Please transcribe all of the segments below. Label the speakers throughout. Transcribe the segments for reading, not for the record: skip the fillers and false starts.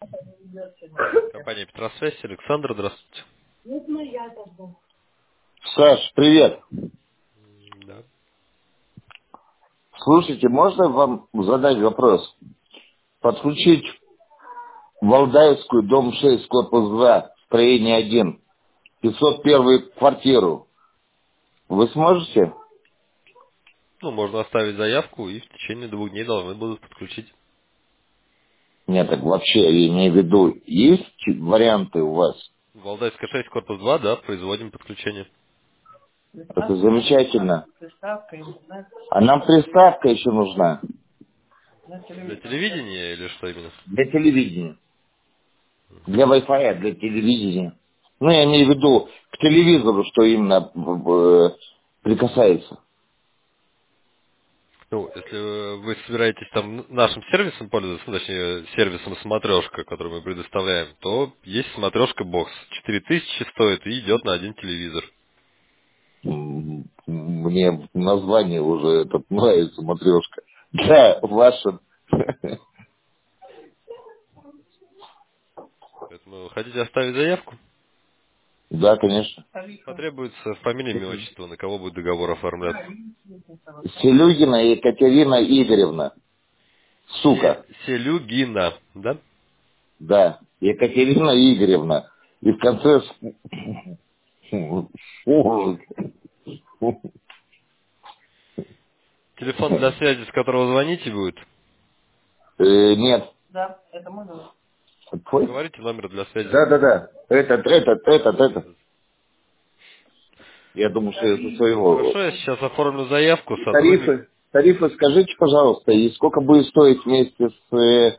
Speaker 1: Компания Петросвязь, Александр, здравствуйте.
Speaker 2: Саш, привет.
Speaker 1: Да.
Speaker 2: Слушайте, можно вам задать вопрос? Подключить Валдаевскую, дом 6, корпус 2, строение 1, 501 квартиру. Вы сможете?
Speaker 1: Ну, можно оставить заявку и в течение 2 дней должны будут подключить.
Speaker 2: Нет, так вообще, я имею в виду, есть варианты у вас?
Speaker 1: Валдайская 6, корпус 2, да, производим подключение.
Speaker 2: Это замечательно. А нам приставка еще нужна
Speaker 1: Для телевидения или что именно?
Speaker 2: для телевидения. Для Wi-Fi, для телевидения. Ну, я имею в виду к телевизору, что именно прикасается.
Speaker 1: Ну, если вы собираетесь там нашим сервисом пользоваться, ну, точнее, сервисом смотрешка, который мы предоставляем, то есть смотрешка бокс. 4000 стоит и идет на один телевизор.
Speaker 2: Мне название уже этот нравится, матрешка. Да, ваша.
Speaker 1: Поэтому хотите оставить заявку?
Speaker 2: Да, конечно.
Speaker 1: Потребуется фамилия, имя, отчество, на кого будет договор оформляться.
Speaker 2: Селюгина Екатерина Игоревна. Сука.
Speaker 1: Селюгина, да?
Speaker 2: Да. Екатерина Игоревна. И в конце...
Speaker 1: Телефон для связи, с которого звоните будет.
Speaker 2: Нет. Твой?
Speaker 1: Говорите номер для связи.
Speaker 2: Да, да, да. Этот. Я думаю, что я со своего.
Speaker 1: Хорошо, я сейчас оформлю заявку.
Speaker 2: И
Speaker 1: Сотрудник
Speaker 2: тарифы скажите, пожалуйста, и сколько будет стоить вместе с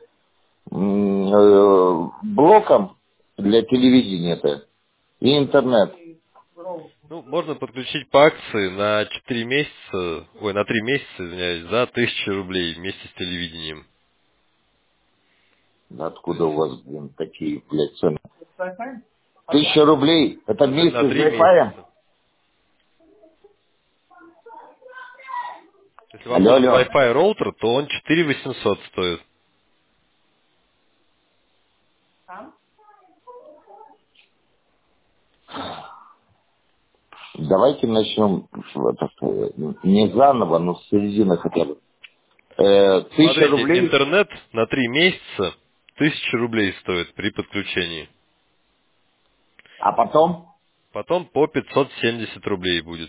Speaker 2: блоком для телевидения-то и интернет?
Speaker 1: ну, можно подключить по акции на 4 месяца, ой, на 3 месяца, извиняюсь, за 1000 рублей вместе с телевидением.
Speaker 2: Да
Speaker 1: То
Speaker 2: откуда
Speaker 1: есть
Speaker 2: у вас, блин, такие, блядь, цены? 1000 рублей? Это
Speaker 1: на
Speaker 2: вместе с
Speaker 1: 3
Speaker 2: Wi-Fi?
Speaker 1: месяца. Если вам
Speaker 2: Алло,
Speaker 1: нужен
Speaker 2: алло.
Speaker 1: Wi-Fi роутер, то он 4800 стоит.
Speaker 2: Давайте начнем не заново, но с середины хотя бы. 1000
Speaker 1: Смотрите,
Speaker 2: рублей,
Speaker 1: интернет на 3 месяца 1000 рублей стоит при подключении.
Speaker 2: а потом?
Speaker 1: Потом по 570 рублей будет.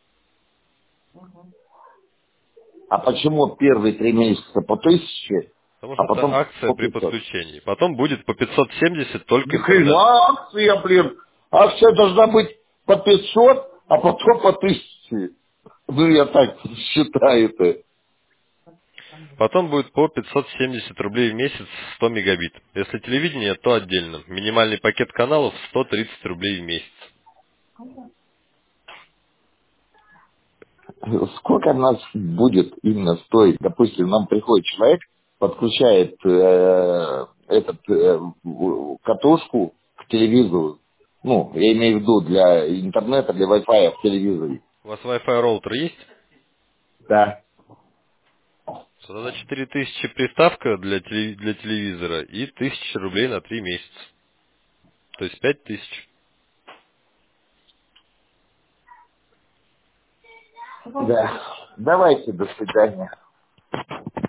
Speaker 2: А почему первые 3 месяца по 1000,
Speaker 1: Потому
Speaker 2: а
Speaker 1: что это
Speaker 2: потом
Speaker 1: акция
Speaker 2: по
Speaker 1: при
Speaker 2: 500?
Speaker 1: подключении. Потом будет по 570
Speaker 2: Ни
Speaker 1: только интернет.
Speaker 2: хрена акция, блин. Акция должна быть по 500, а потом по 1000. Ну, я так считаю-то.
Speaker 1: Потом будет по 570 рублей в месяц 100 мегабит. Если телевидение, то отдельно. Минимальный пакет каналов 130 рублей в месяц.
Speaker 2: Сколько нас будет именно стоить? Допустим, нам приходит человек, подключает катушку к телевизору. Ну, я имею в виду для интернета, для Wi-Fi в телевизоре.
Speaker 1: У вас Wi-Fi роутер есть?
Speaker 2: Да.
Speaker 1: Тогда 4000 приставка для телевизора и 1000 рублей на 3 месяца. То есть 5000.
Speaker 2: Да. Давайте, до свидания.